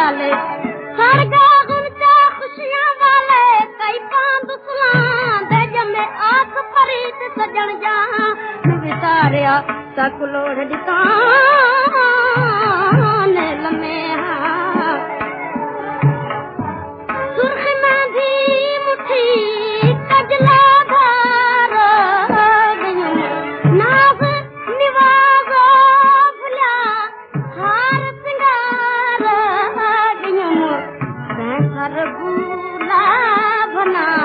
वाले सरगा गुमचा खुशियां वाले कई पांद सुलां दे जमे आख फरीद सजन जा विसारिया तक लोड़ दिता ने लमे सुर्ख में भी मुठी कजला धार नाग निवागो भुला हार सिंगार सर भूला बना